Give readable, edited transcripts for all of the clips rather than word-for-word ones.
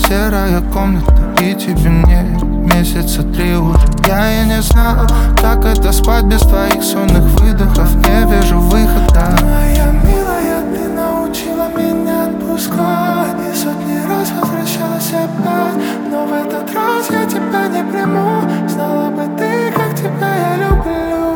серая комната, и тебе мне месяца 3 уже. Я и не знал, как это спать без твоих сонных выдохов. Не вижу выхода. Моя милая, ты научила меня отпускать, и сотни раз возвращалась опять, но в этот раз я тебя не приму. Знала бы ты, как тебя я люблю.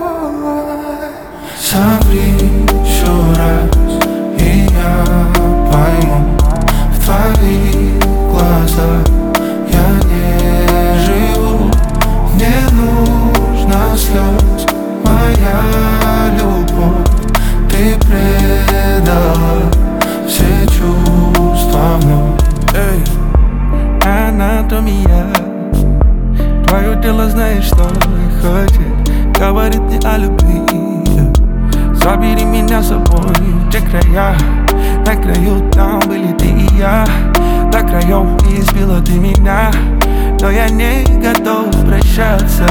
Соври еще раз, и я пойму. В твоих глазах я не живу. Не нужно слез, моя любовь. Ты предала все чувства вновь. Эй, анатомия. Твое тело знает, что хочет, говорит мне о любви. Забери меня с собой в те края, на краю там были ты и я. До краев избила ты меня, но я не готов прощаться.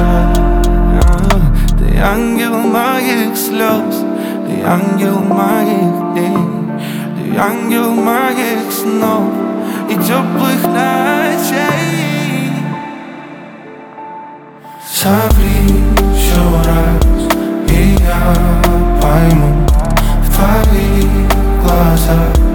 Ты ангел моих слез, ты ангел моих дней, ты ангел моих снов и теплых ночей. Соври еще раз, и я пойму. В твоих глазах